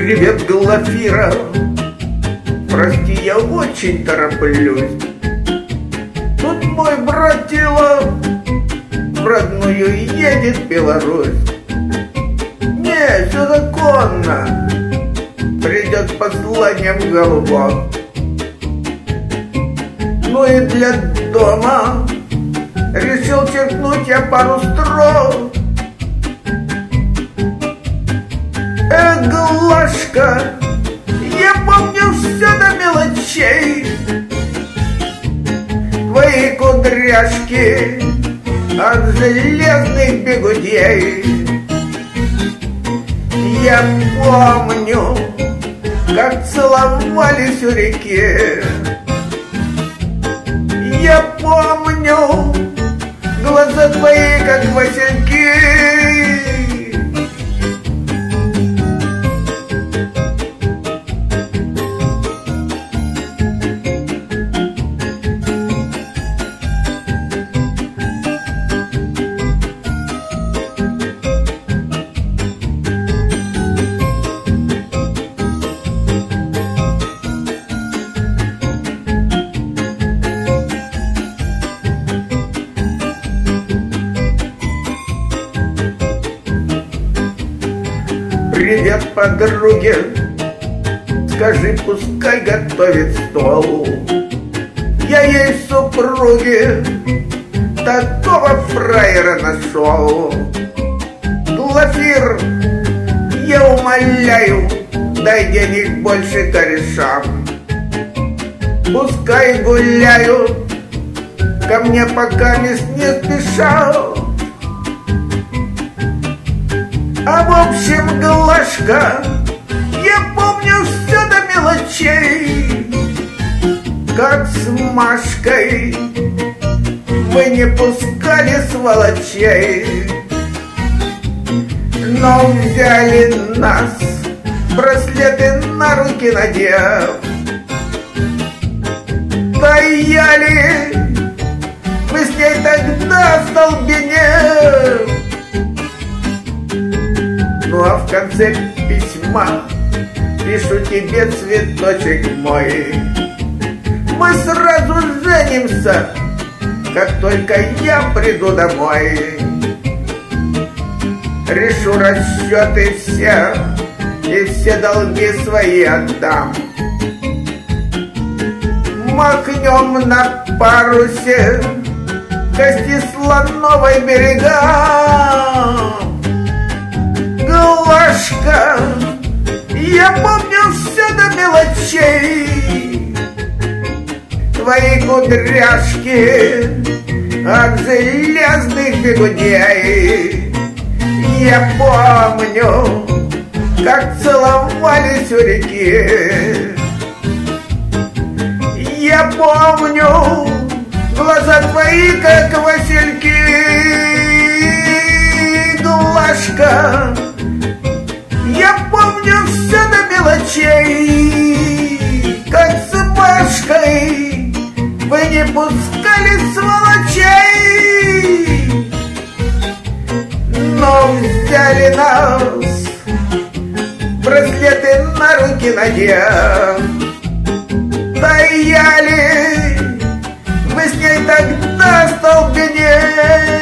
Привет, Глафира. Прости, я очень тороплюсь. Тут мой братила в родную едет Беларусь. Не, все законно. Придет с посланием голубок. Ну и для дома решил черкнуть я пару строк. Глашка, я помню все до мелочей. Твои кудряшки от железных бегудей. Я помню, как целовались у реки. Я помню глаза твои, как васильки. Привет, подруге, скажи, пускай готовит стол. Я ей супруге такого фраера нашел. Глафир, я умоляю, дай денег больше корешам. Пускай гуляют, ко мне пока не спешал. А в общем, Глашка, я помню все до мелочей. Как с Машкой мы не пускали сволочей. Но взяли нас, браслеты на руки надев. Стояли мы с ней тогда столбенев. Ну а в конце письма пишу тебе, цветочек мой, мы сразу женимся, как только я приду домой. Решу расчеты все и все долги свои отдам. Махнем на парусе кости слоновой берегам. Глашка, я помню все до мелочей. Твои кудряшки от железных бегудей. Я помню, как целовались у реки. Я помню глаза твои, как васильки. Глашка, я помню все до мелочей. Как с Машкой вы не пускали сволочей. Но взяли нас, браслеты на руки надев. Стояли мы с ней тогда столбенев.